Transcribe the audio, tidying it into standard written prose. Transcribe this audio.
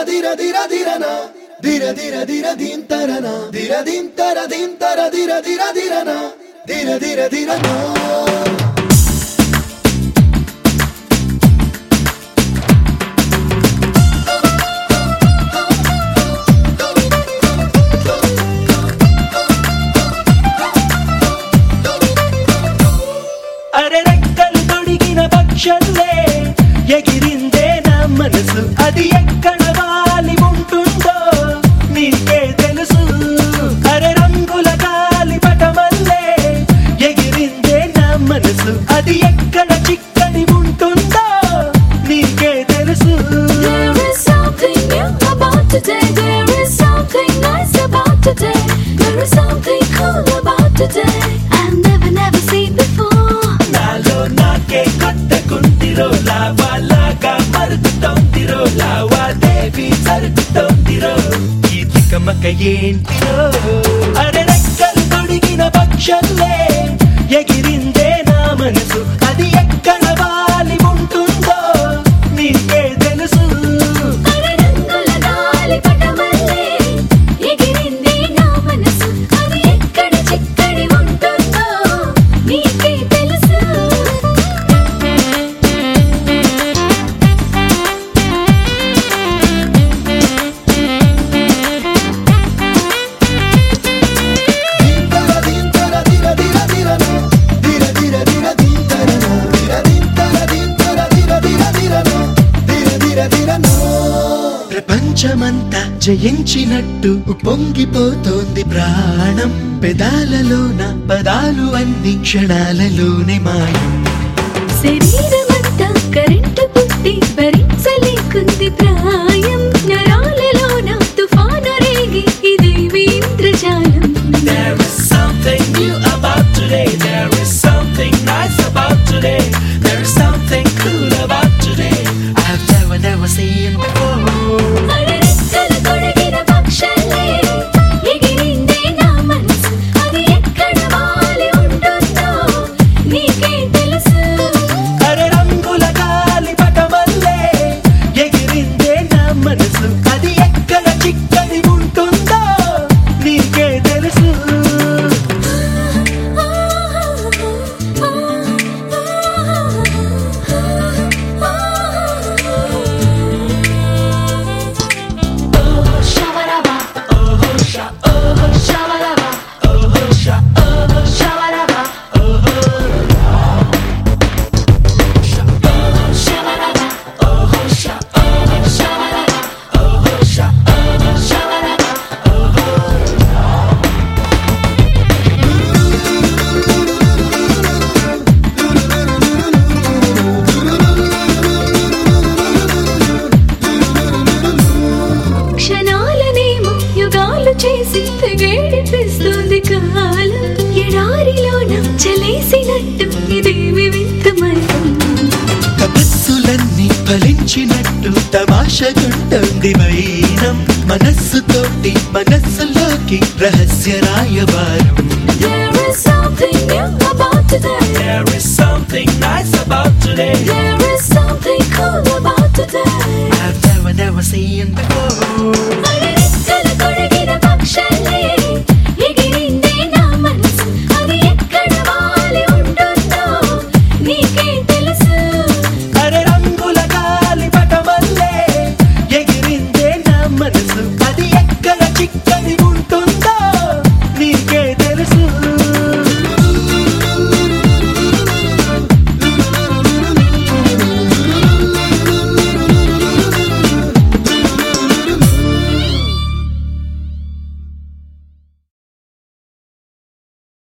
dira dira dirana dira dira dira dintarana dira dintara dintara dira dira dirana dira dira dirana అరే రెక్కలు తొడిగిన పక్షులే ఎగిరిందే నా మనసు అది ఎక్కడ వాలి ఉంటుందో నీకే తెలుసు అరే రంగుల గాలి పటమల్లే ఎగిరిందే నా మనసు అది ఎక్కడ చిక్కని ఉంటుందో నీకే తెలుసు There is something new about today. There is something nice about today. There is something cool about today. I've never seen before. నాలో నాకే కొత్తకుందిరో లావాలాగా మరుగుతోందిరో లావాదేవి జరుగుతోందిరో ఈ తికమక ఏంటిరో అరే రెక్కలు తొడిగిన పక్షులే ఎగిరిందే నా మనసు అది ఎక్కడ వాలి ఉంటుందో నీకే తెలుసు అరే రంగుల గాలి పటమల్లే ఎగిరింది నా మనసు అది ఎక్కడ చిక్కడి ఉంటుందో నీకే తెలుసు dintara dintara dira dira dirana dira dira dira dintarana dira dintara dintara dira dira dirana dira dira dirana ప్రపంచమంతా జయించినట్టు పొంగిపోతోంది ప్రాణం పెదాలలోన పదాలు అన్ని క్షణాలలోనే మాయం శరీరమంతా కరెంటు పుట్టి భరించలేకుంది ప్రాయం నరాలలోన తుఫాను రేగి ఇదేమి ఇంద్రజాలం There is something new about today. There is something nice about today. There is something cool about today. I've never seen before. అరే రెక్కలు తొడిగిన పక్షులే ఎగిరిందే నా మనసు అది ఎక్కడ వాలి ఉంటుందో నీకే తెలుసు అరే రంగుల గాలి పటమల్లే ఎగిరిందే నా మనసు అది ఎక్కడ చిక్కని ఉంటుందో నీకే తెలుసు Shawaraba, Sha shawaraba, sha shawaraba, shawaraba, shawaraba, shawaraba. క్షణాలనేమో యుగాలు చేసి తెగేడిపిస్తుంది కాలం ఎడారిలోన చలేసినట్టు ఇదేమి వింతమయం తపస్సులన్నీ ఫలించినట్టు తమాషగుంటుంది వైనం మనస్సుతోటి మనస్సులోకి రహస్య రాయబారం There is something new about today. There is something nice about today. There is something cool about today. I've never seen before. అరే రెక్కలు తొడిగిన